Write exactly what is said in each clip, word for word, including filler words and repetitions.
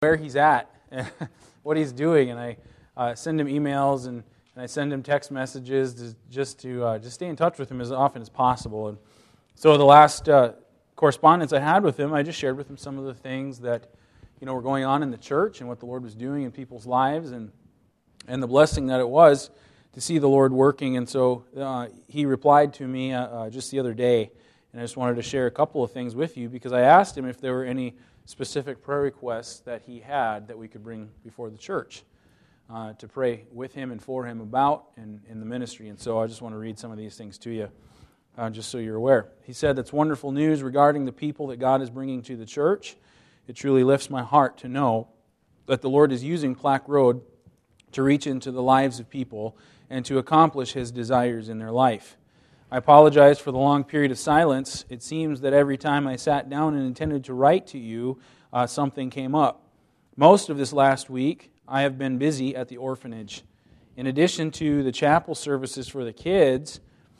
where he's at, what he's doing, and I uh, send him emails and, and I send him text messages to, just to uh, just stay in touch with him as often as possible. And so the last uh, correspondence I had with him, I just shared with him some of the things that you know were going on in the church and what the Lord was doing in people's lives, and and the blessing that it was to see the Lord working. And so uh, he replied to me uh, uh, just the other day, and I just wanted to share a couple of things with you because I asked him if there were any specific prayer requests that he had that we could bring before the church uh, to pray with him and for him about in, in the ministry. And so I just want to read some of these things to you, uh, just so you're aware. He said, "That's wonderful news regarding the people that God is bringing to the church. It truly lifts my heart to know that the Lord is using Plaque Road to reach into the lives of people and to accomplish His desires in their life. I apologize for the long period of silence. It seems that every time I sat down and intended to write to you, uh, something came up. Most of this last week, I have been busy at the orphanage. In addition to the chapel services for the kids,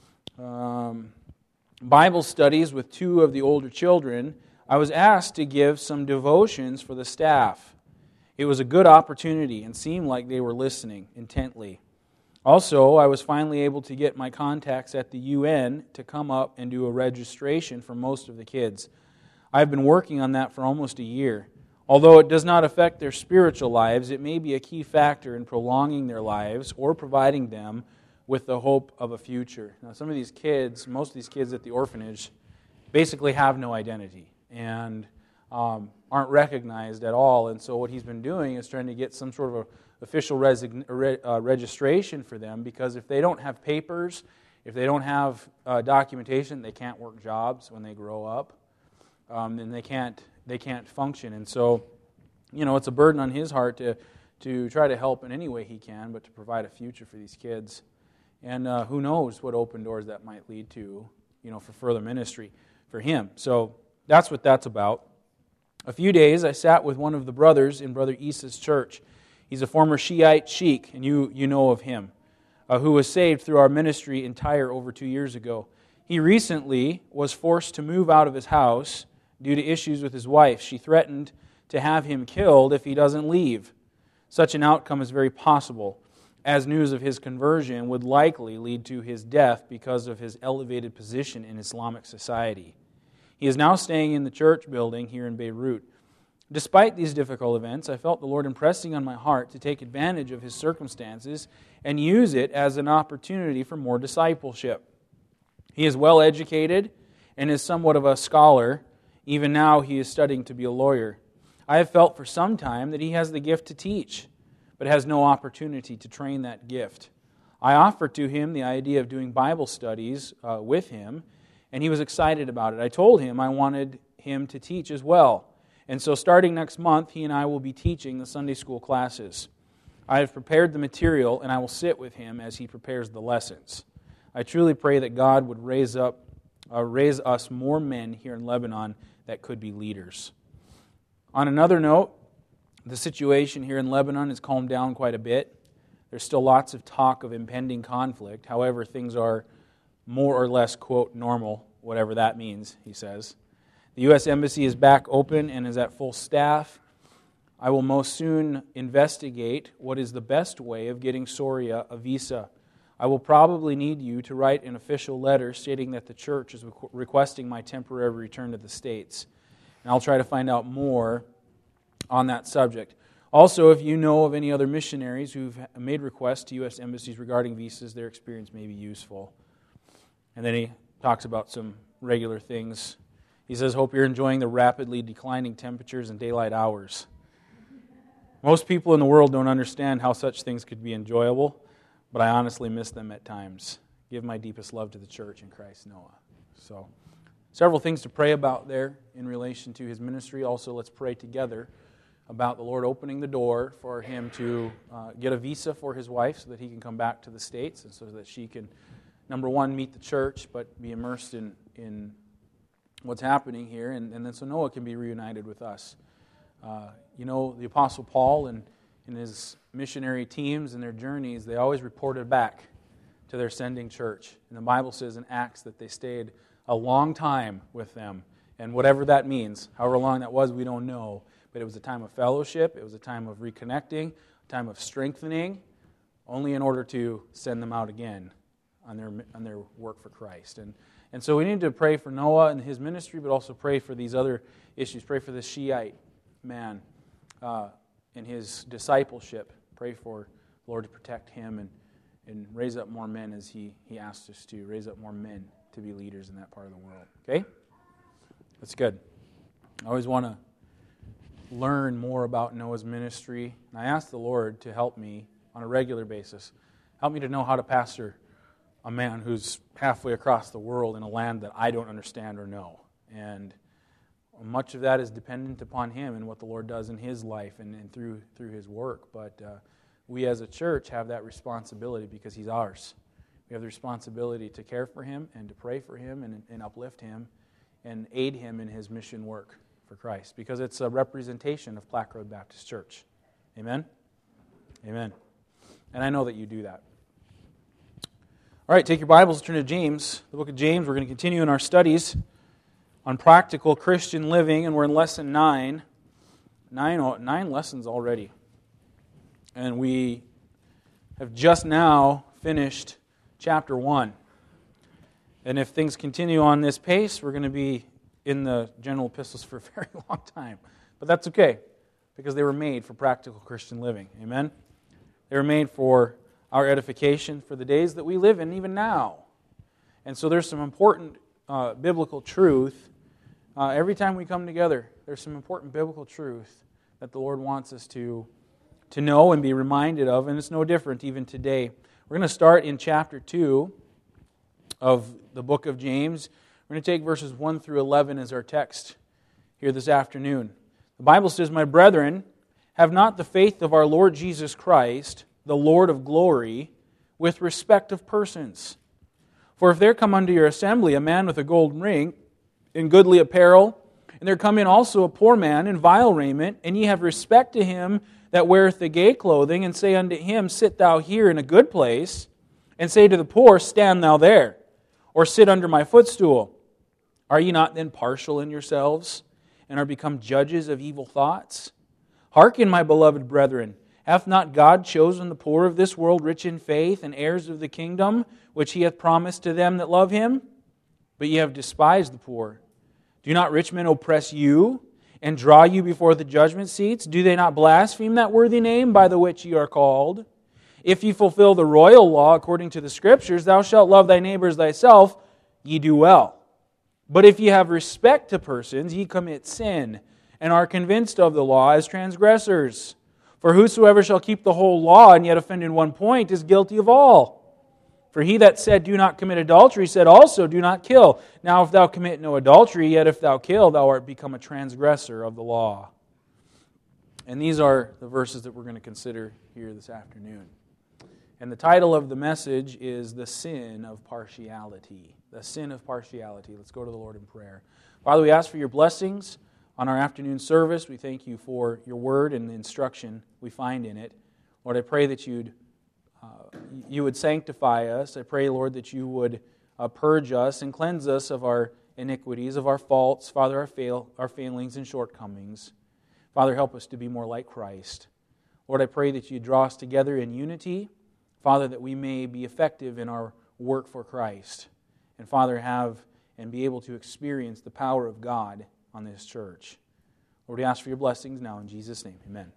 um, Bible studies with two of the older children, I was asked to give some devotions for the staff. It was a good opportunity and seemed like they were listening intently. Also, I was finally able to get my contacts at the U N to come up and do a registration for most of the kids. I've been working on that for almost a year. Although it does not affect their spiritual lives, it may be a key factor in prolonging their lives or providing them with the hope of a future." Now, some of these kids, most of these kids at the orphanage, basically have no identity and um, aren't recognized at all. And so what he's been doing is trying to get some sort of a official resign, uh, registration for them, because if they don't have papers, if they don't have uh, documentation, they can't work jobs when they grow up, um, then they can't they can't function. And so, you know, it's a burden on his heart to to try to help in any way he can, but to provide a future for these kids. And uh, who knows what open doors that might lead to, you know, for further ministry for him. So that's what that's about. A few days, I sat with one of the brothers in Brother Isa's church. He's a former Shiite sheikh, and you, you know of him, uh, who was saved through our ministry in Tyre over two years ago. He recently was forced to move out of his house due to issues with his wife. She threatened to have him killed if he doesn't leave. Such an outcome is very possible, as news of his conversion would likely lead to his death because of his elevated position in Islamic society. He is now staying in the church building here in Beirut. Despite these difficult events, I felt the Lord impressing on my heart to take advantage of his circumstances and use it as an opportunity for more discipleship. He is well educated and is somewhat of a scholar. Even now, he is studying to be a lawyer. I have felt for some time that he has the gift to teach, but has no opportunity to train that gift. I offered to him the idea of doing Bible studies uh, with him, and he was excited about it. I told him I wanted him to teach as well. And so starting next month, he and I will be teaching the Sunday school classes. I have prepared the material, and I will sit with him as he prepares the lessons. I truly pray that God would raise up, uh, raise us more men here in Lebanon that could be leaders. On another note, the situation here in Lebanon has calmed down quite a bit. There's still lots of talk of impending conflict. However, things are more or less, quote, normal, whatever that means, he says. The U S Embassy is back open and is at full staff. I will most soon investigate what is the best way of getting Soria a visa. I will probably need you to write an official letter stating that the church is requesting my temporary return to the States. And I'll try to find out more on that subject. Also, if you know of any other missionaries who've made requests to U S embassies regarding visas, their experience may be useful. And then he talks about some regular things. He says, "Hope you're enjoying the rapidly declining temperatures and daylight hours." Most people in the world don't understand how such things could be enjoyable, but I honestly miss them at times. Give my deepest love to the church in Christ Noah. So, several things to pray about there in relation to his ministry. Also, let's pray together about the Lord opening the door for him to uh, get a visa for his wife so that he can come back to the States and so that she can, number one, meet the church, but be immersed in, in what's happening here, and, and then so Noah can be reunited with us. Uh, you know, the Apostle Paul and, and his missionary teams and their journeys, they always reported back to their sending church. And the Bible says in Acts that they stayed a long time with them. And whatever that means, however long that was, we don't know. but it was a time of fellowship, it was a time of reconnecting, a time of strengthening, only in order to send them out again on their on their work for Christ. And and so we need to pray for Noah and his ministry, but also pray for these other issues. Pray for the Shiite man uh, and his discipleship. Pray for the Lord to protect him and, and raise up more men as he, he asked us to, raise up more men to be leaders in that part of the world. Okay? That's good. I always want to learn more about Noah's ministry, and I ask the Lord to help me on a regular basis. Help me to know how to pastor a man who's halfway across the world in a land that I don't understand or know. And much of that is dependent upon him and what the Lord does in his life and, and through through his work. But uh, we as a church have that responsibility because he's ours. We have the responsibility to care for him and to pray for him and, and uplift him and aid him in his mission work for Christ, because it's a representation of Platte Road Baptist Church. Amen? Amen. And I know that you do that. All right, take your Bibles, turn to James, the book of James. We're going to continue in our studies on practical Christian living, and we're in lesson nine. Nine, nine lessons already. And we have just now finished chapter one. And if things continue on this pace, we're going to be in the general epistles for a very long time. But that's okay, because they were made for practical Christian living. Amen? They were made for our edification for the days that we live in, even now. And so there's some important uh, biblical truth. Uh, every time we come together, there's some important biblical truth that the Lord wants us to, to know and be reminded of, and it's no different even today. We're going to start in chapter two of the book of James. We're going to take verses one through eleven as our text here this afternoon. The Bible says, "My brethren, have not the faith of our Lord Jesus Christ, the Lord of glory, with respect of persons. For if there come unto your assembly a man with a gold ring, in goodly apparel, and there come in also a poor man in vile raiment, and ye have respect to him that weareth the gay clothing, and say unto him, Sit thou here in a good place, and say to the poor, Stand thou there, or sit under my footstool. Are ye not then partial in yourselves, and are become judges of evil thoughts? Hearken, my beloved brethren, hath not God chosen the poor of this world rich in faith, and heirs of the kingdom, which he hath promised to them that love him? But ye have despised the poor. Do not rich men oppress you, and draw you before the judgment seats? Do they not blaspheme that worthy name by the which ye are called? If ye fulfill the royal law according to the Scriptures, thou shalt love thy neighbor as thyself, ye do well. But if ye have respect to persons, ye commit sin, and are convinced of the law as transgressors. For whosoever shall keep the whole law, and yet offend in one point, is guilty of all. For he that said, Do not commit adultery, said also, Do not kill. Now if thou commit no adultery, yet if thou kill, thou art become a transgressor of the law." And these are the verses that we're going to consider here this afternoon. And the title of the message is The Sin of Partiality. The Sin of Partiality. Let's go to the Lord in prayer. Father, we ask for your blessings on our afternoon service. We thank you for your word and the instruction we find in it. Lord, I pray that you'd uh, you would sanctify us. I pray, Lord, that you would uh, purge us and cleanse us of our iniquities, of our faults, Father, our fail, our failings and shortcomings. Father, help us to be more like Christ. Lord, I pray that you draw us together in unity, Father, that we may be effective in our work for Christ. And Father, have and be able to experience the power of God on this church. Lord, we ask for your blessings now in Jesus' name. Amen.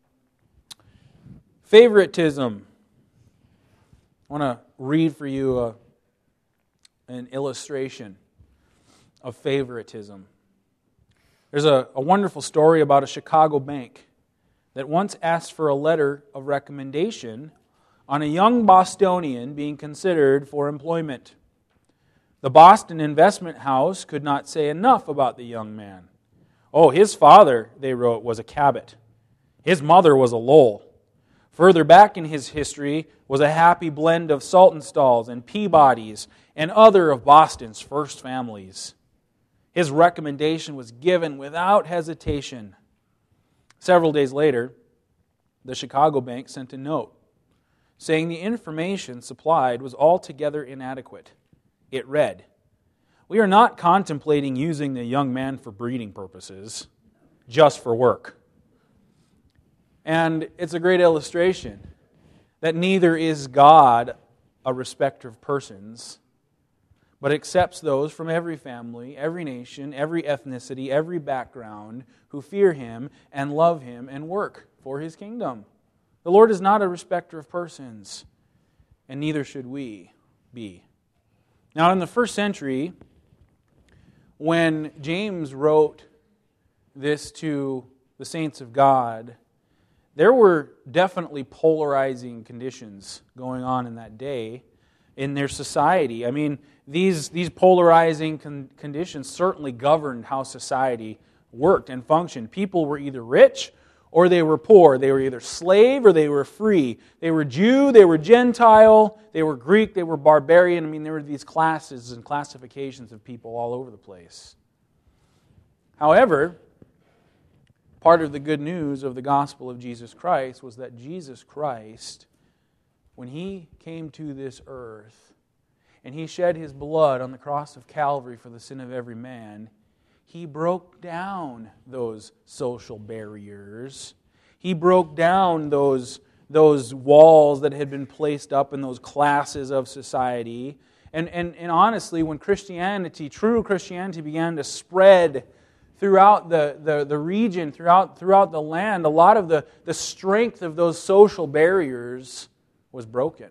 Favoritism. I want to read for you a, an illustration of favoritism. There's a, a wonderful story about a Chicago bank that once asked for a letter of recommendation on a young Bostonian being considered for employment. The Boston Investment House could not say enough about the young man. Oh, his father, they wrote, was a Cabot. His mother was a Lowell. Further back in his history was a happy blend of Saltonstalls and Peabodys and other of Boston's first families. His recommendation was given without hesitation. Several days later, the Chicago bank sent a note saying the information supplied was altogether inadequate. It read, "We are not contemplating using the young man for breeding purposes, just for work. And it's a great illustration that neither is God a respecter of persons, but accepts those from every family, every nation, every ethnicity, every background who fear Him and love Him and work for His kingdom. The Lord is not a respecter of persons, and neither should we be. Now, in the first century, when James wrote this to the saints of God, there were definitely polarizing conditions going on in that day in their society. I mean, these, these polarizing con- conditions certainly governed how society worked and functioned. People were either rich or they were poor. They were either slave or they were free. They were Jew, they were Gentile, they were Greek, they were barbarian. I mean, there were these classes and classifications of people all over the place. However, part of the good news of the gospel of Jesus Christ was that Jesus Christ, when He came to this earth and He shed His blood on the cross of Calvary for the sin of every man, He broke down those social barriers. He broke down those, those walls that had been placed up in those classes of society. And, and, and honestly, when Christianity, true Christianity, began to spread throughout the, the, the region, throughout, throughout the land, a lot of the, the strength of those social barriers was broken.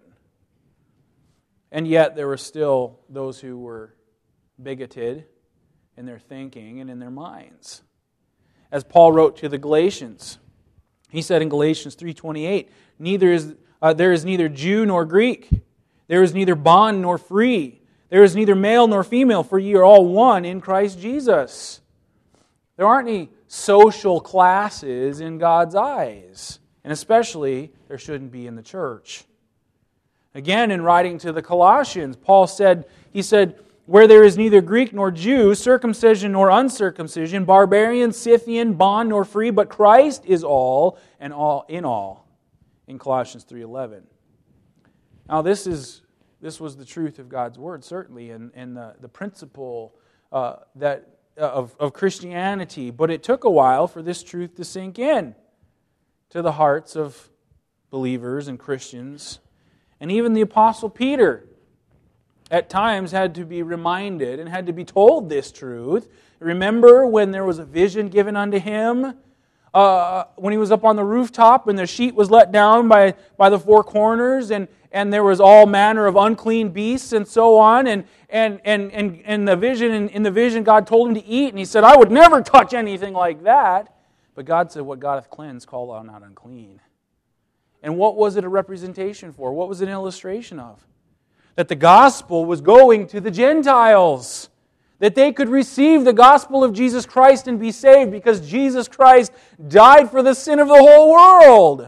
And yet there were still those who were bigoted in their thinking and in their minds. As Paul wrote to the Galatians, he said in Galatians three twenty-eight, "Neither is uh, there is neither Jew nor Greek, there is neither bond nor free, there is neither male nor female, for ye are all one in Christ Jesus." There aren't any social classes in God's eyes, and especially there shouldn't be in the church. Again, in writing to the Colossians, Paul said, he said, "Where there is neither Greek nor Jew, circumcision nor uncircumcision, barbarian, Scythian, bond nor free, but Christ is all and all in all," in Colossians three eleven. Now this is this was the truth of God's Word, certainly, and, and the, the principle uh, that Of, of Christianity, but it took a while for this truth to sink in to the hearts of believers and Christians. And even the Apostle Peter at times had to be reminded and had to be told this truth. Remember when there was a vision given unto him? Uh, when he was up on the rooftop and the sheet was let down by, by the four corners, and, and there was all manner of unclean beasts and so on, and and and and, and the vision in, in the vision God told him to eat, and he said, "I would never touch anything like that." But God said, "What God hath cleansed, call thou not unclean." And what was it a representation for? What was it an illustration of? That the gospel was going to the Gentiles. That they could receive the gospel of Jesus Christ and be saved because Jesus Christ died for the sin of the whole world.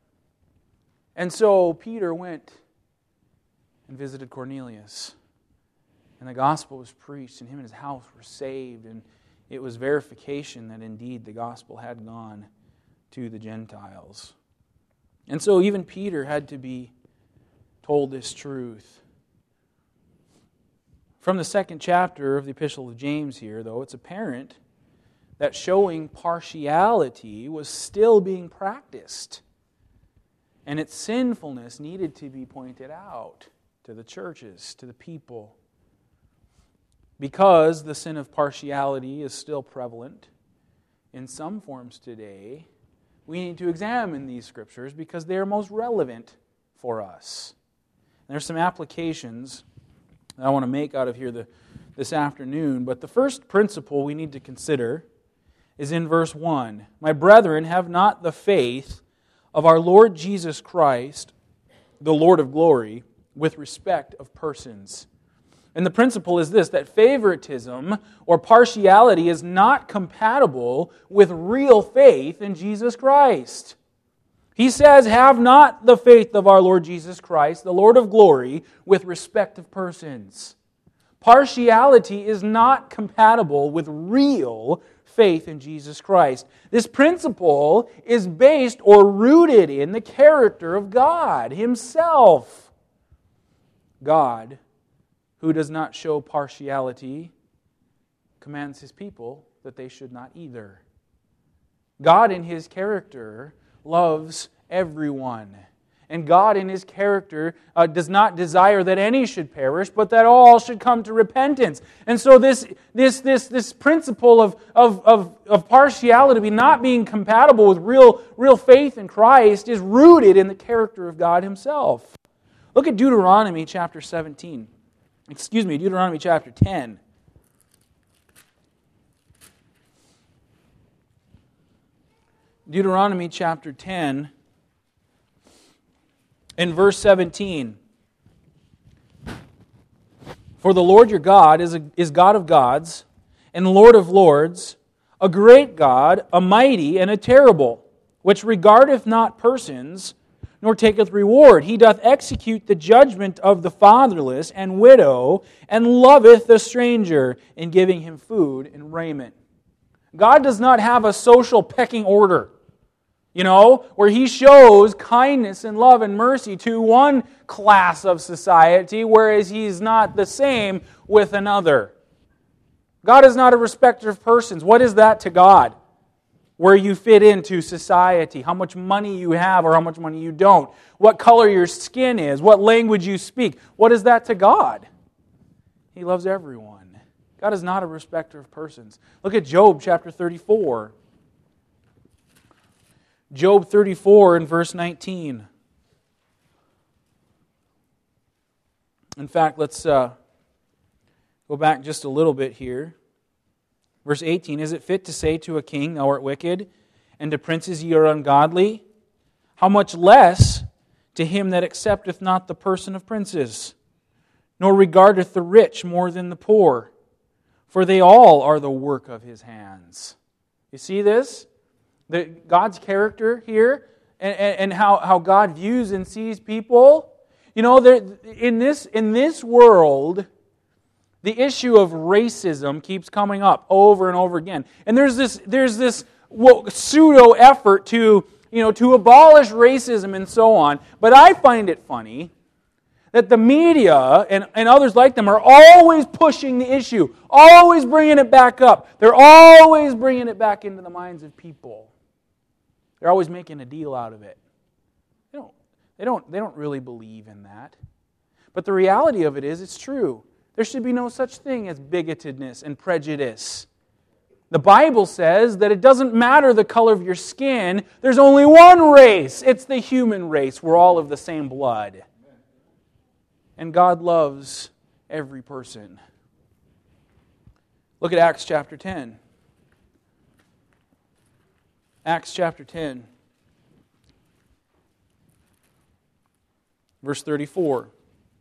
And so Peter went and visited Cornelius. And the gospel was preached, and him and his house were saved. And it was verification that indeed the gospel had gone to the Gentiles. And so even Peter had to be told this truth. From the second chapter of the Epistle of James here, though, it's apparent that showing partiality was still being practiced. And its sinfulness needed to be pointed out to the churches, to the people. Because the sin of partiality is still prevalent in some forms today, we need to examine these scriptures because they are most relevant for us. And there's some applications that I want to make out of here the, this afternoon. But the first principle we need to consider is in verse one. "My brethren, have not the faith of our Lord Jesus Christ, the Lord of glory, with respect of persons." And the principle is this, that favoritism or partiality is not compatible with real faith in Jesus Christ. He says, "Have not the faith of our Lord Jesus Christ, the Lord of glory, with respect of persons." Partiality is not compatible with real faith in Jesus Christ. This principle is based or rooted in the character of God Himself. God, who does not show partiality, commands His people that they should not either. God in His character loves everyone. And God in His character uh, does not desire that any should perish, but that all should come to repentance. And so this this this this principle of, of, of, of partiality not being compatible with real, real faith in Christ is rooted in the character of God Himself. Look at Deuteronomy chapter seventeen. Excuse me, Deuteronomy chapter ten. Deuteronomy chapter ten. In verse seventeen, for the Lord your God is, a, is God of gods and Lord of lords, a great God, a mighty and a terrible, which regardeth not persons, nor taketh reward. He doth execute the judgment of the fatherless and widow, and loveth the stranger, in giving him food and raiment. God does not have a social pecking order. You know, where He shows kindness and love and mercy to one class of society, whereas He's not the same with another. God is not a respecter of persons. What is that to God? Where you fit into society, how much money you have or how much money you don't, what color your skin is, what language you speak. What is that to God? He loves everyone. God is not a respecter of persons. Look at Job chapter thirty-four. Job thirty-four and verse nineteen. In fact, let's uh, go back just a little bit here. Verse eighteen, is it fit to say to a king, thou art wicked, and to princes ye are ungodly? How much less to him that accepteth not the person of princes, nor regardeth the rich more than the poor? For they all are the work of his hands. You see this? The, God's character here, and, and, and how, how God views and sees people. You know, there, in this in this world, the issue of racism keeps coming up over and over again. And there's this there's this pseudo effort to you know to abolish racism and so on. But I find it funny that the media and, and others like them are always pushing the issue, always bringing it back up. They're always bringing it back into the minds of people. They're always making a deal out of it. They don't, they don't, they don't really believe in that. But the reality of it is, it's true. There should be no such thing as bigotedness and prejudice. The Bible says that it doesn't matter the color of your skin. There's only one race. It's the human race. We're all of the same blood. And God loves every person. Look at Acts chapter ten. Acts chapter ten, verse thirty-four.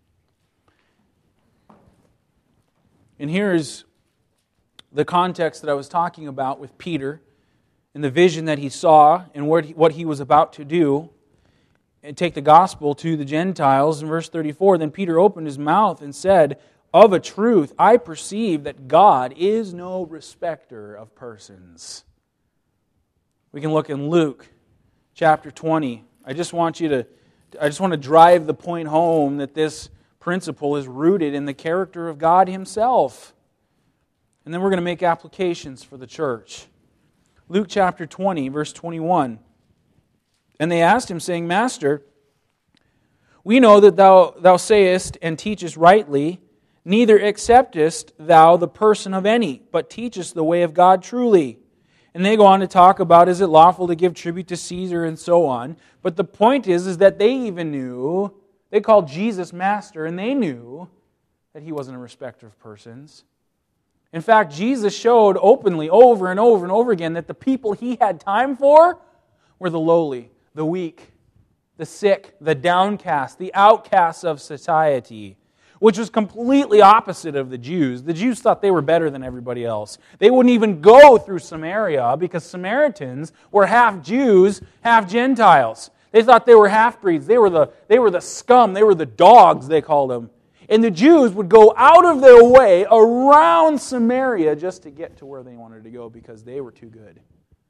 And here is the context that I was talking about with Peter and the vision that he saw and what he, what he was about to do and take the gospel to the Gentiles. In verse thirty-four, then Peter opened his mouth and said, of a truth, I perceive that God is no respecter of persons. We can look in Luke chapter twenty. I just want you to, I just want to drive the point home that this principle is rooted in the character of God Himself. And then we're going to make applications for the church. Luke chapter twenty, verse twenty-one. And they asked Him, saying, Master, we know that thou, thou sayest and teachest rightly, neither acceptest thou the person of any, but teachest the way of God truly. And they go on to talk about, is it lawful to give tribute to Caesar and so on. But the point is, is that they even knew, they called Jesus Master, and they knew that He wasn't a respecter of persons. In fact, Jesus showed openly over and over and over again that the people He had time for were the lowly, the weak, the sick, the downcast, the outcasts of society, which was completely opposite of the Jews. The Jews thought they were better than everybody else. They wouldn't even go through Samaria because Samaritans were half Jews, half Gentiles. They thought they were half-breeds. They were the, they were the scum. They were the dogs, they called them. And the Jews would go out of their way around Samaria just to get to where they wanted to go because they were too good.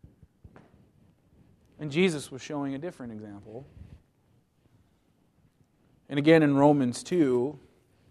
And Jesus was showing a different example. And again in Romans two,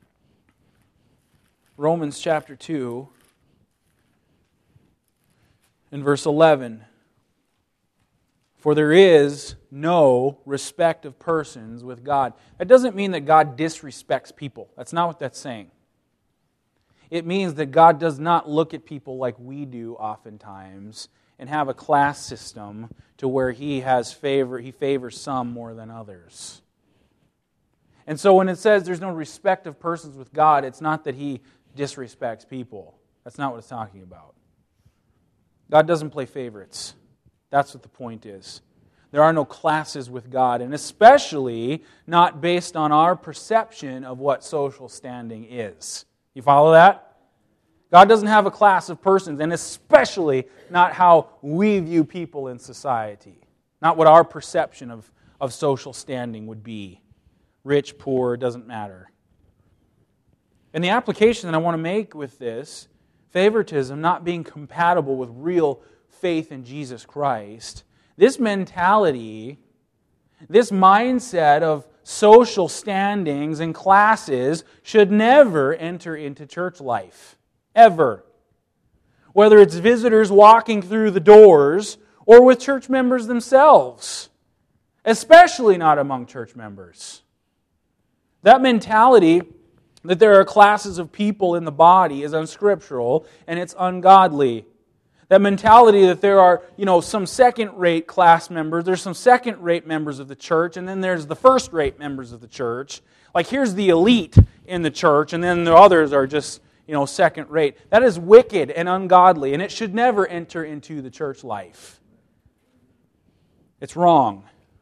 Romans chapter two, in verse eleven. For there is no respect of persons with God. That doesn't mean that God disrespects people. That's not what that's saying. It means that God does not look at people like we do oftentimes and have a class system to where He has favor, He favors some more than others. And so when it says there's no respect of persons with God, it's not that He disrespects people. That's not what it's talking about. God doesn't play favorites. That's what the point is. There are no classes with God, and especially not based on our perception of what social standing is. You follow that? God doesn't have a class of persons, and especially not how we view people in society. Not what our perception of, of social standing would be. Rich, poor, doesn't matter. And the application that I want to make with this, favoritism not being compatible with real faith in Jesus Christ, this mentality, this mindset of social standings and classes should never enter into church life. Ever. Whether it's visitors walking through the doors or with church members themselves. Especially not among church members. That mentality that there are classes of people in the body is unscriptural and it's ungodly. That mentality that there are, you know, some second-rate class members, there's some second-rate members of the church, and then there's the first-rate members of the church. Like, here's the elite in the church, and then the others are just, you know, second-rate. That is wicked and ungodly, and it should never enter into the church life. It's wrong.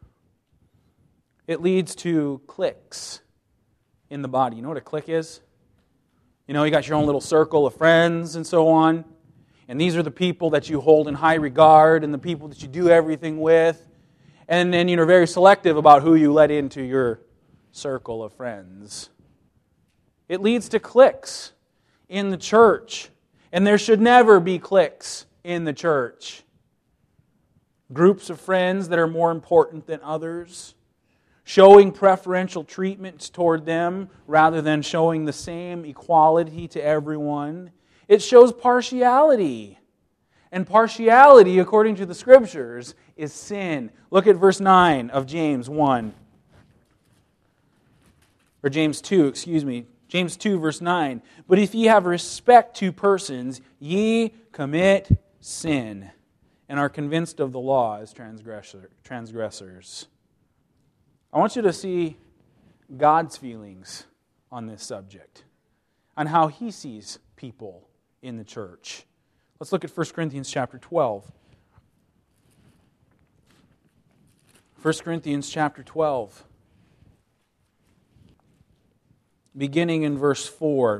It leads to cliques in the body. You know what a clique is? You know, you got your own little circle of friends and so on. And these are the people that you hold in high regard and the people that you do everything with. And then you're very selective about who you let into your circle of friends. It leads to cliques in the church. And there should never be cliques in the church. Groups of friends that are more important than others. Showing preferential treatment toward them rather than showing the same equality to everyone. It shows partiality. And partiality, according to the Scriptures, is sin. Look at verse nine of James one. Or James two, excuse me. James two, verse nine. But if ye have respect to persons, ye commit sin, and are convinced of the law as transgressor, transgressors. I want you to see God's feelings on this subject, on how He sees people in the church. Let's look at First Corinthians chapter twelve. First Corinthians chapter twelve. Beginning in verse four.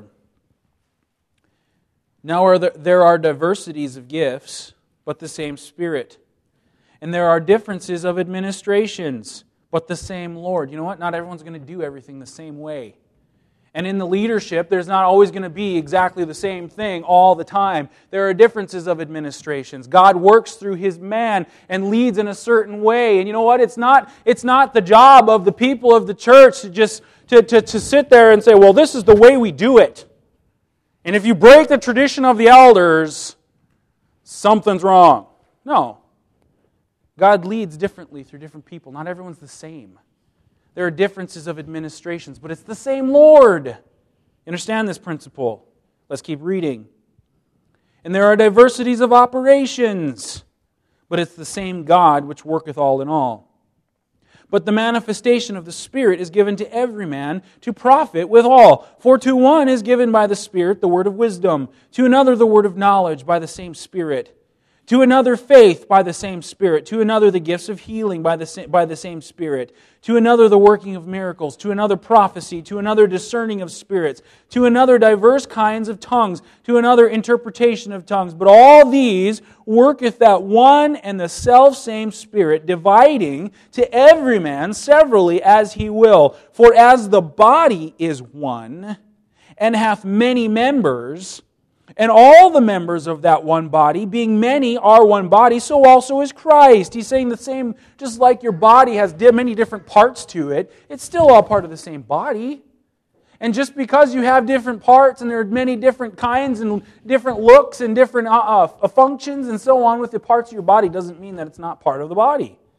Now are there, there are diversities of gifts, but the same Spirit. And there are differences of administrations, but the same Lord. You know what? Not everyone's going to do everything the same way. And in the leadership, there's not always going to be exactly the same thing all the time. There are differences of administrations. God works through His man and leads in a certain way. And you know what? It's not, it's not the job of the people of the church to just to, to, to sit there and say, well, this is the way we do it. And if you break the tradition of the elders, something's wrong. No. God leads differently through different people. Not everyone's the same. There are differences of administrations, but it's the same Lord. You understand this principle? Let's keep reading. And there are diversities of operations, but it's the same God which worketh all in all. But the manifestation of the Spirit is given to every man to profit withal. For to one is given by the Spirit the word of wisdom, to another the word of knowledge by the same Spirit, to another faith by the same Spirit, to another the gifts of healing by the same, by the same Spirit, to another the working of miracles, to another prophecy, to another discerning of spirits, to another diverse kinds of tongues, to another interpretation of tongues. But all these worketh that one and the selfsame Spirit, dividing to every man severally as He will. For as the body is one, and hath many members, and all the members of that one body, being many, are one body, so also is Christ. He's saying the same, just like your body has many different parts to it, it's still all part of the same body. And just because you have different parts and there are many different kinds and different looks and different uh, uh, functions and so on with the parts of your body doesn't mean that it's not part of the body.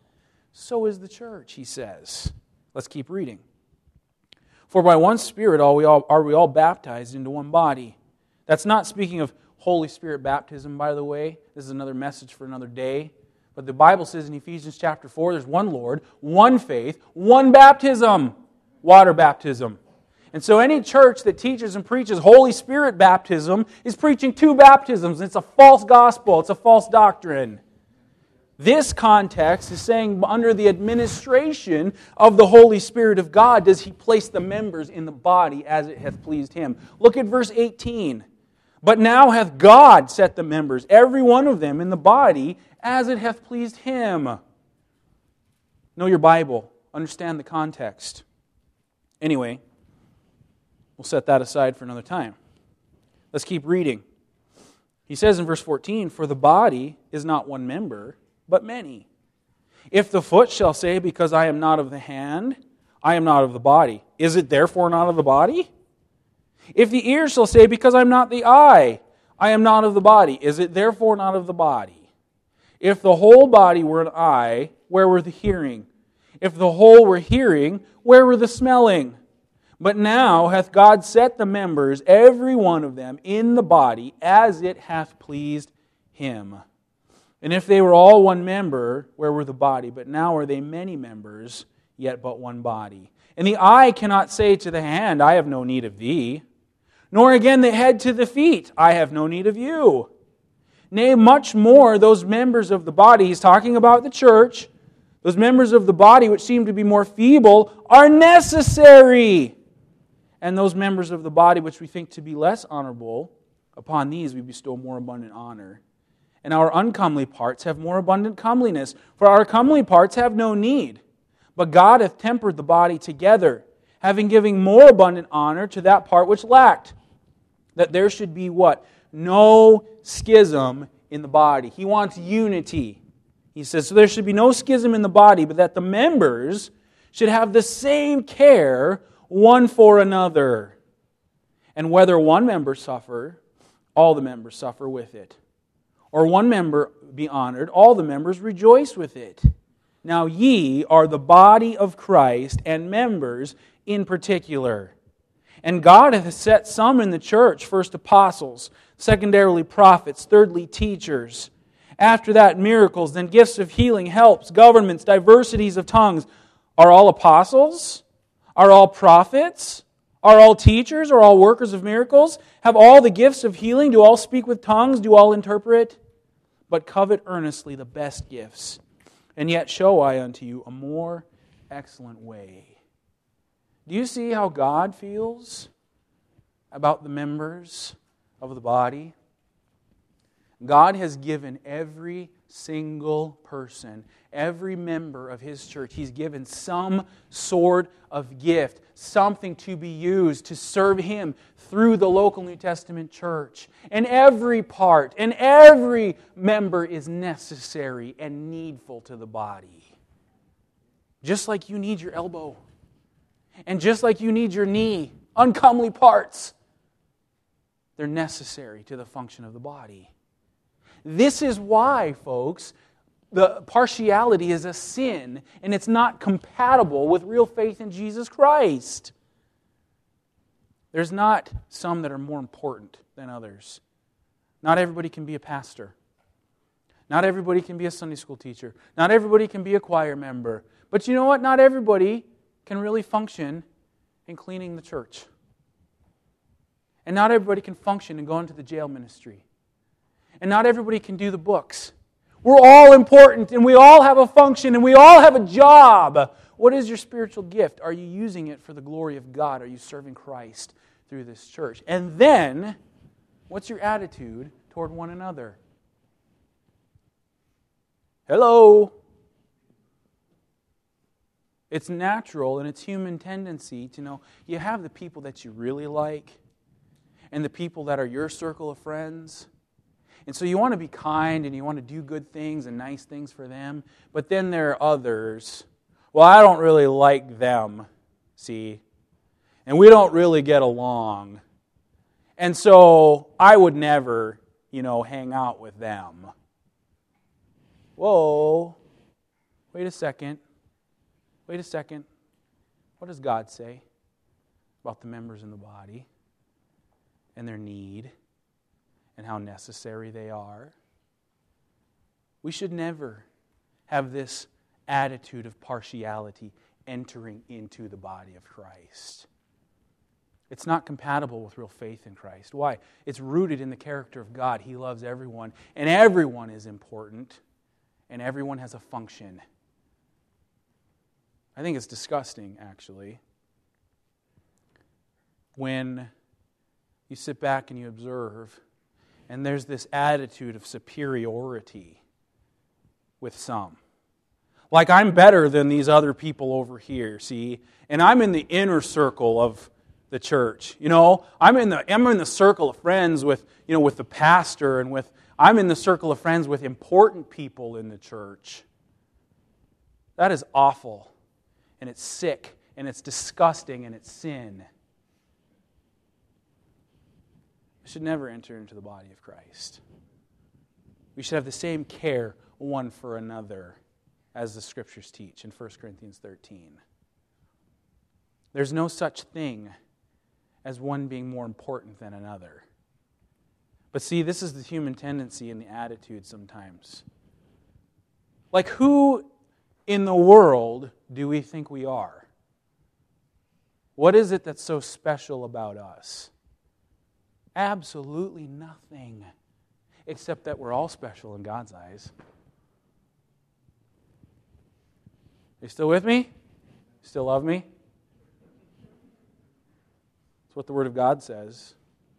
so is the church, he says. Let's keep reading. For by one Spirit are we all, are we all baptized into one body. That's not speaking of Holy Spirit baptism, by the way. This is another message for another day. But the Bible says in Ephesians chapter four, there's one Lord, one faith, one baptism, water baptism. And so any church that teaches and preaches Holy Spirit baptism is preaching two baptisms. It's a false gospel. It's a false doctrine. This context is saying under the administration of the Holy Spirit of God does He place the members in the body as it hath pleased Him. Look at verse eighteen. But now hath God set the members, every one of them, in the body as it hath pleased Him. Know your Bible. Understand the context. Anyway, we'll set that aside for another time. Let's keep reading. He says in verse fourteen, for the body is not one member, but many. If the foot shall say, because I am not of the hand, I am not of the body, is it therefore not of the body? If the ear shall say, because I am not the eye, I am not of the body, is it therefore not of the body? If the whole body were an eye, where were the hearing? If the whole were hearing, where were the smelling? But now hath God set the members, every one of them, in the body, as it hath pleased Him. And if they were all one member, where were the body? But now are they many members, yet but one body. And the eye cannot say to the hand, I have no need of thee. Nor again the head to the feet, I have no need of you. Nay, much more those members of the body, he's talking about the church, those members of the body which seem to be more feeble, are necessary. And those members of the body which we think to be less honorable, upon these we bestow more abundant honor. And our uncomely parts have more abundant comeliness, for our comely parts have no need. But God hath tempered the body together, having given more abundant honor to that part which lacked, that there should be what? No schism in the body. He wants unity. He says, so there should be no schism in the body, but that the members should have the same care one for another. And whether one member suffer, all the members suffer with it. Or one member be honored, all the members rejoice with it. Now ye are the body of Christ, and members in particular. And God hath set some in the church, first apostles, secondarily prophets, thirdly teachers. After that miracles, then gifts of healing, helps, governments, diversities of tongues. Are all apostles? Are all prophets? Are all teachers? Are all workers of miracles? Have all the gifts of healing? Do all speak with tongues? Do all interpret? But covet earnestly the best gifts. And yet show I unto you a more excellent way. Do you see how God feels about the members of the body? God has given every single person, every member of His church, He's given some sort of gift, something to be used to serve Him through the local New Testament church. And every part and every member is necessary and needful to the body. Just like you need your elbow. And just like you need your knee, uncomely parts, they're necessary to the function of the body. This is why, folks, the partiality is a sin, and it's not compatible with real faith in Jesus Christ. There's not some that are more important than others. Not everybody can be a pastor. Not everybody can be a Sunday school teacher. Not everybody can be a choir member. But you know what? Not everybody can really function in cleaning the church. And not everybody can function in going to the jail ministry. And not everybody can do the books. We're all important, and we all have a function, and we all have a job. What is your spiritual gift? Are you using it for the glory of God? Are you serving Christ through this church? And then, what's your attitude toward one another? Hello? It's natural and it's human tendency to know you have the people that you really like and the people that are your circle of friends. And so you want to be kind and you want to do good things and nice things for them. But then there are others. Well, I don't really like them, see? And we don't really get along. And so I would never, you know, hang out with them. Whoa. Wait a second. wait a second, what does God say about the members in the body and their need and how necessary they are? We should never have this attitude of partiality entering into the body of Christ. It's not compatible with real faith in Christ. Why? It's rooted in the character of God. He loves everyone, and everyone is important, and everyone has a function. I think it's disgusting, actually, when you sit back and you observe, and there's this attitude of superiority with some. Like, I'm better than these other people over here, see? And I'm in the inner circle of the church. You know, I'm in the I'm in the circle of friends with, you know, with the pastor, and with I'm in the circle of friends with important people in the church. That is awful. And it's sick, and it's disgusting, and it's sin. We should never enter into the body of Christ. We should have the same care one for another as the Scriptures teach in First Corinthians thirteen. There's no such thing as one being more important than another. But see, this is the human tendency and the attitude sometimes. Like, who in the world do we think we are? What is it that's so special about us? Absolutely nothing, except that we're all special in God's eyes. You still with me? Still love me? That's what the Word of God says.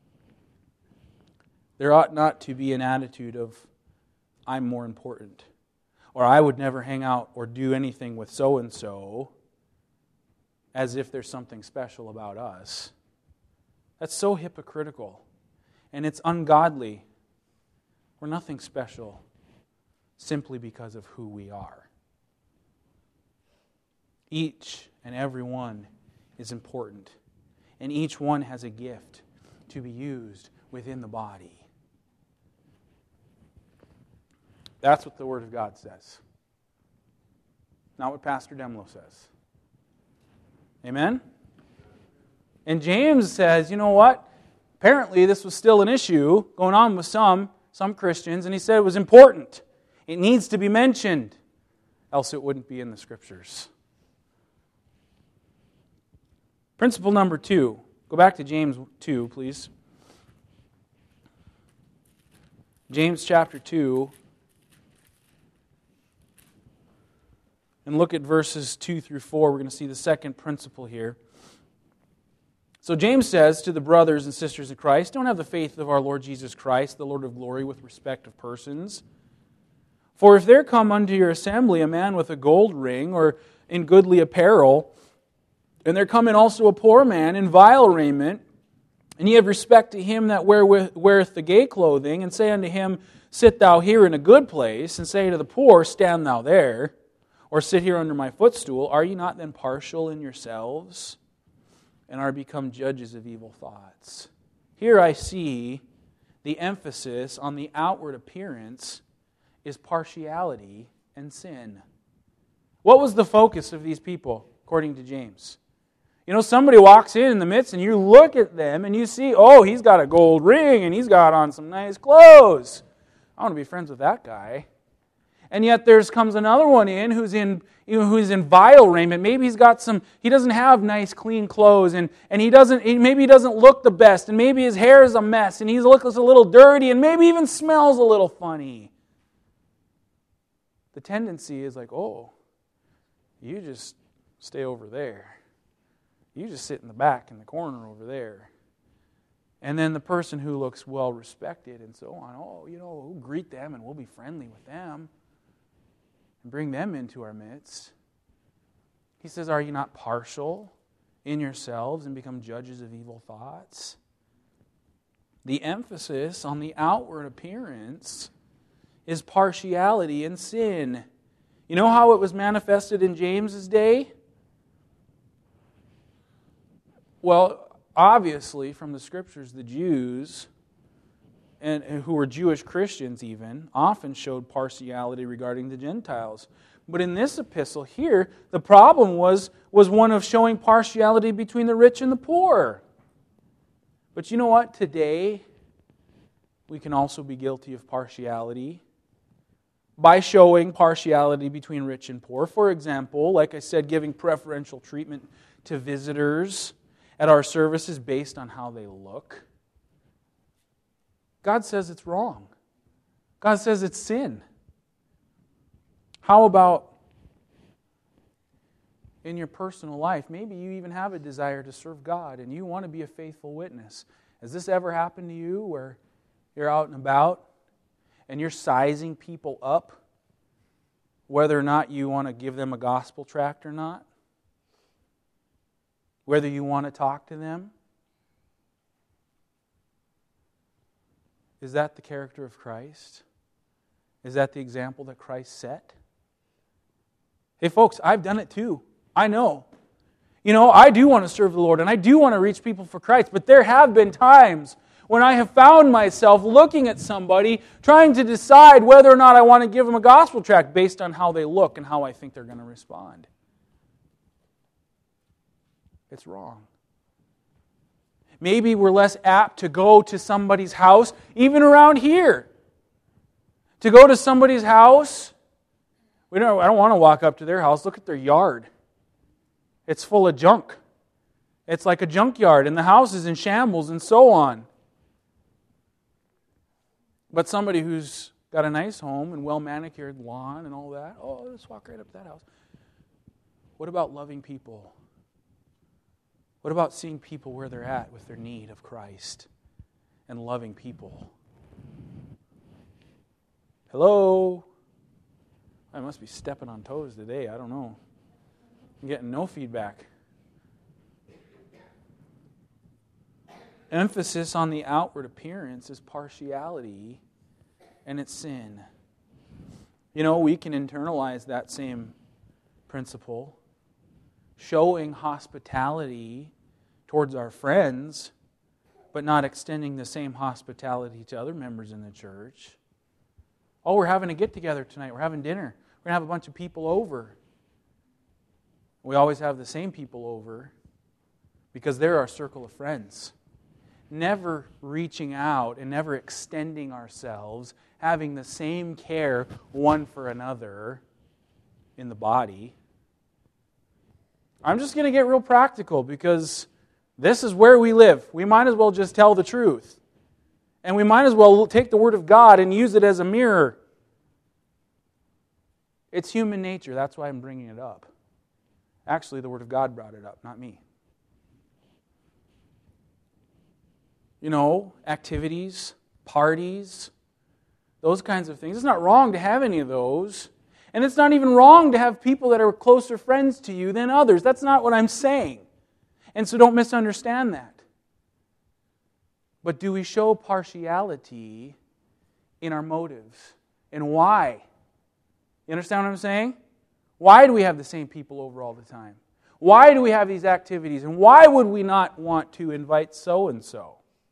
There ought not to be an attitude of, I'm more important, or I would never hang out or do anything with so-and-so, as if there's something special about us. That's so hypocritical, and it's ungodly. We're nothing special simply because of who we are. Each and every one is important, and each one has a gift to be used within the body. That's what the Word of God says. Not what Pastor Demlo says. Amen? And James says, you know what? Apparently this was still an issue going on with some, some Christians, and he said it was important. It needs to be mentioned, else it wouldn't be in the Scriptures. Principle number two. Go back to James two, please. James chapter two. And look at verses two through four. We're going to see the second principle here. So James says to the brothers and sisters in Christ, don't have the faith of our Lord Jesus Christ, the Lord of glory, with respect of persons. For if there come unto your assembly a man with a gold ring, or in goodly apparel, and there come in also a poor man in vile raiment, and ye have respect to him that weareth, weareth the gay clothing, and say unto him, sit thou here in a good place, and say to the poor, stand thou there, or sit here under my footstool, are ye not then partial in yourselves, and are become judges of evil thoughts? Here I see the emphasis on the outward appearance is partiality and sin. What was the focus of these people, according to James? You know, somebody walks in in the midst and you look at them and you see, oh, he's got a gold ring and he's got on some nice clothes. I want to be friends with that guy. And yet there comes another one in who's in you know, who's in vile raiment. Maybe he's got some, he doesn't have nice clean clothes, and, and he doesn't, maybe he doesn't look the best, and maybe his hair is a mess, and he looks a little dirty, and maybe even smells a little funny. The tendency is like, oh, you just stay over there. You just sit in the back in the corner over there. And then the person who looks well respected and so on, oh, you know, we'll greet them and we'll be friendly with them and bring them into our midst. He says, are you not partial in yourselves and become judges of evil thoughts? The emphasis on the outward appearance is partiality and sin. You know how it was manifested in James's day? Well, obviously, from the Scriptures, the Jews, and who were Jewish Christians even, often showed partiality regarding the Gentiles. But in this epistle here, the problem was, was one of showing partiality between the rich and the poor. But you know what? Today, we can also be guilty of partiality by showing partiality between rich and poor. For example, like I said, giving preferential treatment to visitors at our services based on how they look. God says it's wrong. God says it's sin. How about in your personal life? Maybe you even have a desire to serve God and you want to be a faithful witness. Has this ever happened to you where you're out and about and you're sizing people up whether or not you want to give them a gospel tract or not? Whether you want to talk to them? Is that the character of Christ? Is that the example that Christ set? Hey folks, I've done it too. I know. You know, I do want to serve the Lord and I do want to reach people for Christ, but there have been times when I have found myself looking at somebody, trying to decide whether or not I want to give them a gospel tract based on how they look and how I think they're going to respond. It's wrong. Maybe we're less apt to go to somebody's house, even around here. To go to somebody's house, we don't, I don't want to walk up to their house. Look at their yard. It's full of junk. It's like a junkyard, and the house is in shambles and so on. But somebody who's got a nice home and well-manicured lawn and all that, oh, let's walk right up to that house. What about loving people? What about seeing people where they're at with their need of Christ and loving people? Hello? I must be stepping on toes today. I don't know. I'm getting no feedback. Emphasis on the outward appearance is partiality and it's sin. You know, we can internalize that same principle. Showing hospitality towards our friends, but not extending the same hospitality to other members in the church. Oh, we're having a get-together tonight. We're having dinner. We're going to have a bunch of people over. We always have the same people over because they're our circle of friends. Never reaching out and never extending ourselves, having the same care one for another in the body. I'm just going to get real practical because this is where we live. We might as well just tell the truth. And we might as well take the Word of God and use it as a mirror. It's human nature. That's why I'm bringing it up. Actually, the Word of God brought it up, not me. You know, activities, parties, those kinds of things. It's not wrong to have any of those. And it's not even wrong to have people that are closer friends to you than others. That's not what I'm saying. And so don't misunderstand that. But do we show partiality in our motives? And why? You understand what I'm saying? Why do we have the same people over all the time? Why do we have these activities? And why would we not want to invite so-and-so?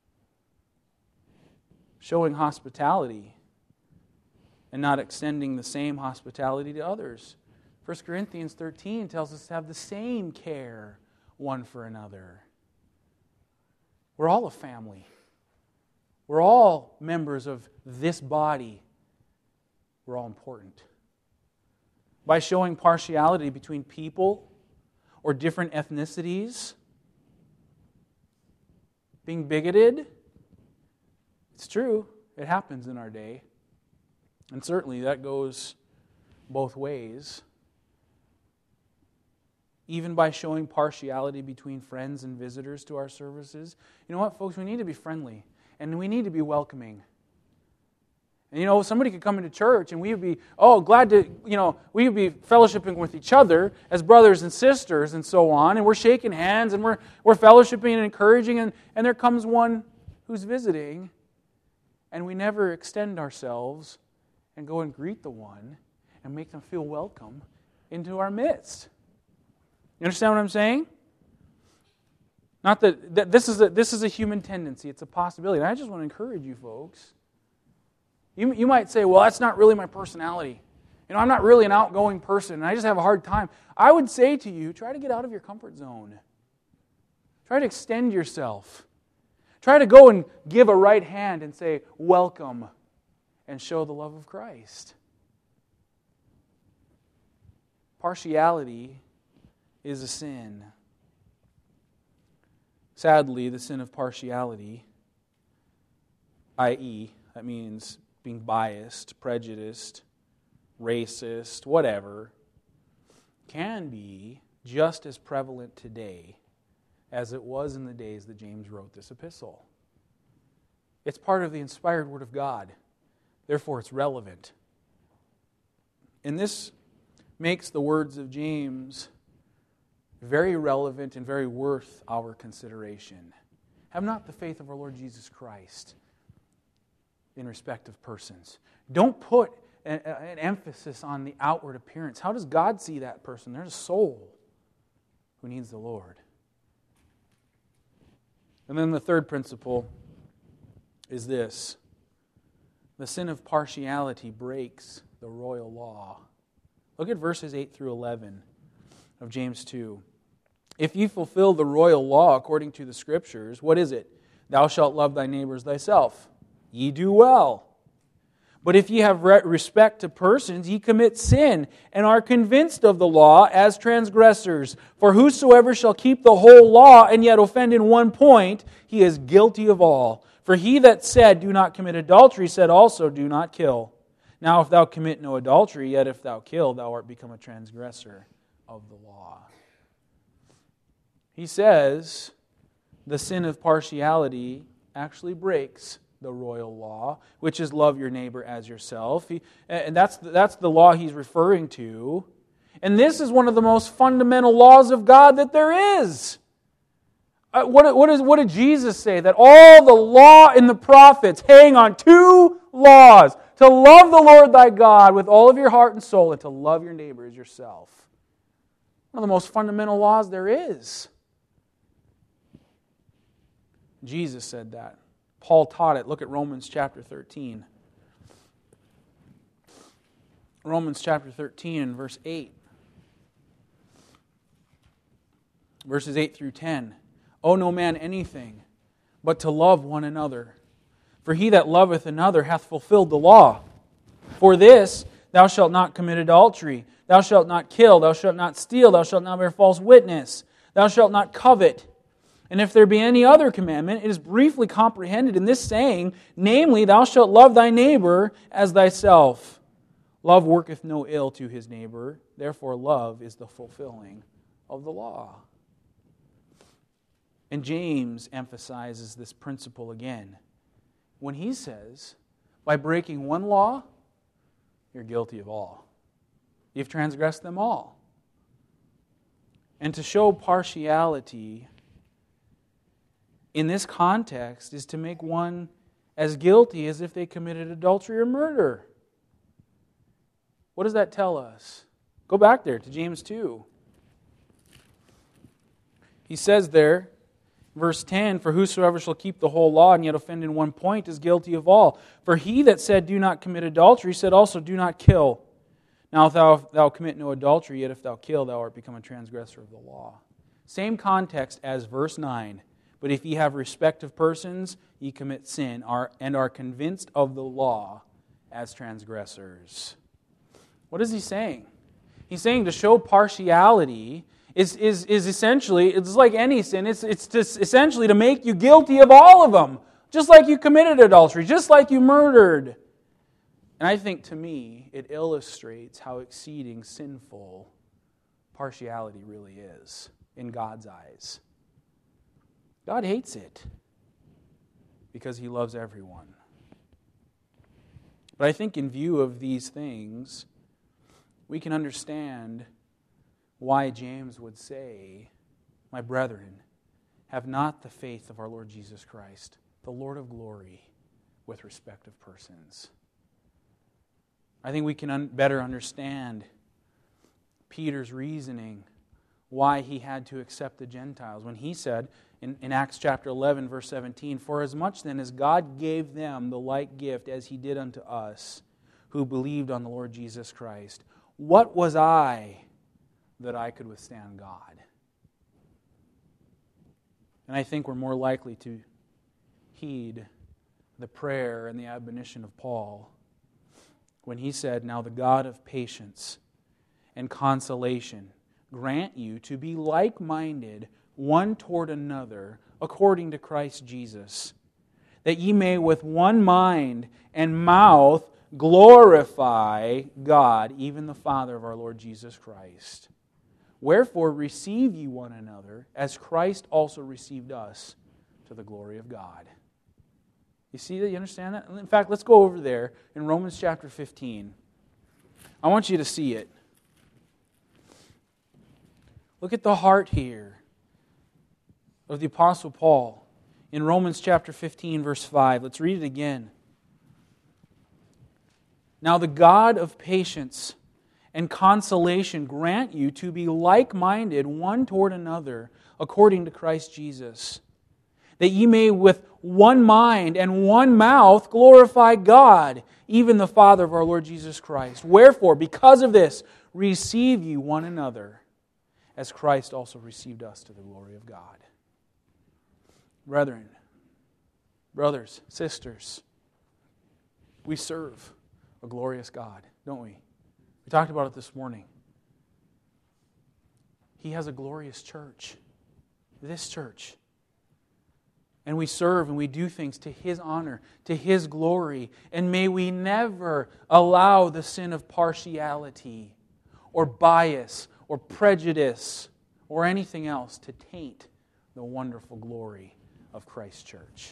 Showing hospitality and not extending the same hospitality to others. First Corinthians thirteen tells us to have the same care one for another. We're all a family. We're all members of this body. We're all important. By showing partiality between people or different ethnicities, being bigoted, it's true, it happens in our day. And certainly that goes both ways. Even by showing partiality between friends and visitors to our services. You know what, folks? We need to be friendly. And we need to be welcoming. And you know, somebody could come into church and we would be, oh, glad to, you know, we would be fellowshipping with each other as brothers and sisters and so on. And we're shaking hands and we're we're fellowshipping and encouraging. And, and there comes one who's visiting. And we never extend ourselves and go and greet the one and make them feel welcome into our midst. You understand what I'm saying? Not that, that this is a, this is a human tendency. It's a possibility. And I just want to encourage you folks. You, you might say, well, that's not really my personality. You know, I'm not really an outgoing person, and I just have a hard time. I would say to you, try to get out of your comfort zone. Try to extend yourself. Try to go and give a right hand and say, welcome, and show the love of Christ. Partiality is a sin. Sadly, the sin of partiality, that is, that means being biased, prejudiced, racist, whatever, can be just as prevalent today as it was in the days that James wrote this epistle. It's part of the inspired Word of God. Therefore, it's relevant. And this makes the words of James very relevant and very worth our consideration. Have not the faith of our Lord Jesus Christ in respect of persons. Don't put an, an emphasis on the outward appearance. How does God see that person? There's a soul who needs the Lord. And then the third principle is this. The sin of partiality breaks the royal law. Look at verses eight through eleven of James two. If ye fulfill the royal law according to the Scriptures, what is it? Thou shalt love thy neighbor as thyself. Ye do well. But if ye have respect to persons, ye commit sin, and are convinced of the law as transgressors. For whosoever shall keep the whole law, and yet offend in one point, he is guilty of all. For he that said, do not commit adultery, said also, do not kill. Now if thou commit no adultery, yet if thou kill, thou art become a transgressor of the law. He says, the sin of partiality actually breaks the royal law, which is love your neighbor as yourself. He, and that's, that's the law he's referring to. And this is one of the most fundamental laws of God that there is. Uh, what, what, is, what did Jesus say? That all the law and the prophets hang on two laws. To love the Lord thy God with all of your heart and soul, and to love your neighbor as yourself. One of the most fundamental laws there is. Jesus said that. Paul taught it. Look at Romans chapter thirteen. Romans chapter thirteen and verse eight. Verses eight through ten. Owe no man anything, but to love one another. For he that loveth another hath fulfilled the law. For this, thou shalt not commit adultery. Thou shalt not kill. Thou shalt not steal. Thou shalt not bear false witness. Thou shalt not covet. And if there be any other commandment, it is briefly comprehended in this saying, namely, thou shalt love thy neighbor as thyself. Love worketh no ill to his neighbor, therefore love is the fulfilling of the law. And James emphasizes this principle again when he says, by breaking one law, you're guilty of all. You've transgressed them all. And to show partiality in this context is to make one as guilty as if they committed adultery or murder. What does that tell us? Go back there to James two. He says there, verse ten, for whosoever shall keep the whole law and yet offend in one point is guilty of all. For he that said, do not commit adultery, said also, do not kill. Now if thou, thou commit no adultery, yet if thou kill, thou art become a transgressor of the law. Same context as verse nine. But if ye have respect of persons, ye commit sin are, and are convinced of the law as transgressors. What is he saying? He's saying to show partiality is, is, is essentially, it's like any sin, it's, it's just essentially to make you guilty of all of them. Just like you committed adultery, just like you murdered. And I think to me, it illustrates how exceeding sinful partiality really is in God's eyes. God hates it because He loves everyone. But I think in view of these things, we can understand why James would say, my brethren, have not the faith of our Lord Jesus Christ, the Lord of glory, with respect of persons. I think we can un- better understand Peter's reasoning why he had to accept the Gentiles. When he said in, in Acts chapter eleven, verse seventeen, for as much then as God gave them the like gift as He did unto us, who believed on the Lord Jesus Christ. What was I that I could withstand God? And I think we're more likely to heed the prayer and the admonition of Paul when he said, "Now the God of patience and consolation grant you to be like-minded one toward another according to Christ Jesus, that ye may with one mind and mouth glorify God, even the Father of our Lord Jesus Christ. Wherefore receive ye one another, as Christ also received us, to the glory of God." You see that? You understand that? In fact, let's go over there in Romans chapter fifteen. I want you to see it. Look at the heart here of the Apostle Paul in Romans chapter fifteen, verse five. Let's read it again. "Now the God of patience and consolation grant you to be like-minded one toward another according to Christ Jesus, that ye may with one mind and one mouth glorify God, even the Father of our Lord Jesus Christ. Wherefore, because of this, receive ye one another, as Christ also received us to the glory of God." Brethren, brothers, sisters, we serve a glorious God, don't we? We talked about it this morning. He has a glorious church, this church. And we serve and we do things to His honor, to His glory. And may we never allow the sin of partiality or bias or prejudice or anything else to taint the wonderful glory of Christ's church.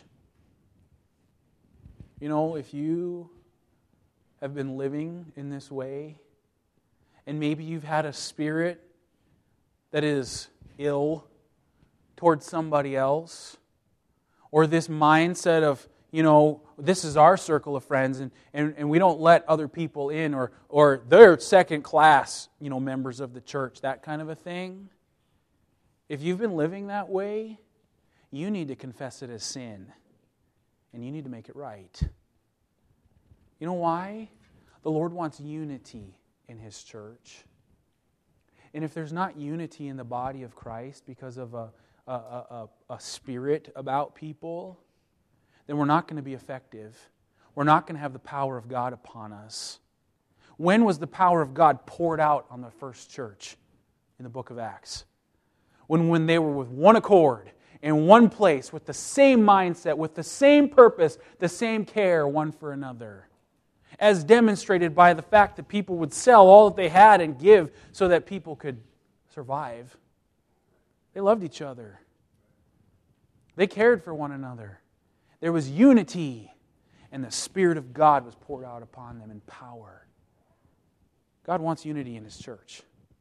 You know, if you have been living in this way, and maybe you've had a spirit that is ill towards somebody else, or this mindset of, you know, this is our circle of friends, and, and, and we don't let other people in, or or they're second class, you know, members of the church, that kind of a thing. If you've been living that way, you need to confess it as sin, and you need to make it right. You know why? The Lord wants unity in His church. And if there's not unity in the body of Christ because of a A, a, a spirit about people, then we're not going to be effective. We're not going to have the power of God upon us. When was the power of God poured out on the first church in the book of Acts? When, when they were with one accord, in one place, with the same mindset, with the same purpose, the same care one for another. As demonstrated by the fact that people would sell all that they had and give so that people could survive. They loved each other. They cared for one another. There was unity, and the Spirit of God was poured out upon them in power. God wants unity in His church.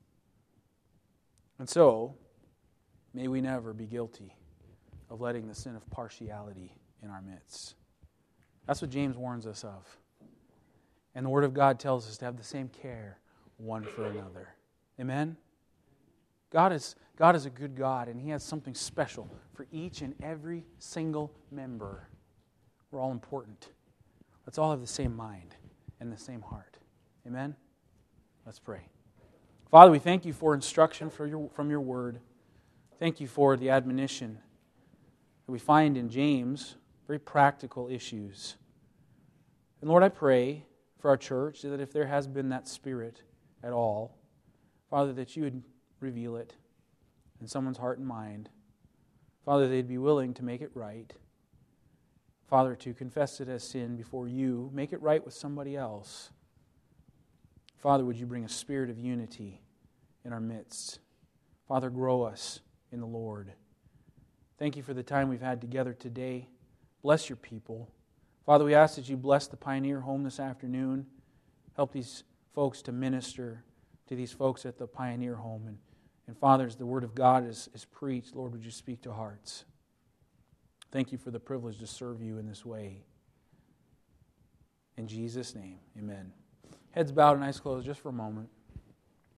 And so, may we never be guilty of letting the sin of partiality in our midst. That's what James warns us of. And the Word of God tells us to have the same care one for another. Amen? God is, God is a good God, and He has something special for each and every single member. We're all important. Let's all have the same mind and the same heart. Amen? Let's pray. Father, we thank You for instruction for your, from Your Word. Thank You for the admonition that we find in James, very practical issues. And Lord, I pray for our church that if there has been that spirit at all, Father, that You would reveal it in someone's heart and mind. Father, they'd be willing to make it right. Father, to confess it as sin before You, make it right with somebody else. Father, would You bring a spirit of unity in our midst? Father, grow us in the Lord. Thank You for the time we've had together today. Bless Your people. Father, we ask that You bless the Pioneer Home this afternoon. Help these folks to minister to these folks at the Pioneer Home. And, and Father, as the Word of God is, is preached, Lord, would You speak to hearts? Thank You for the privilege to serve You in this way. In Jesus' name, amen. Heads bowed and eyes closed just for a moment.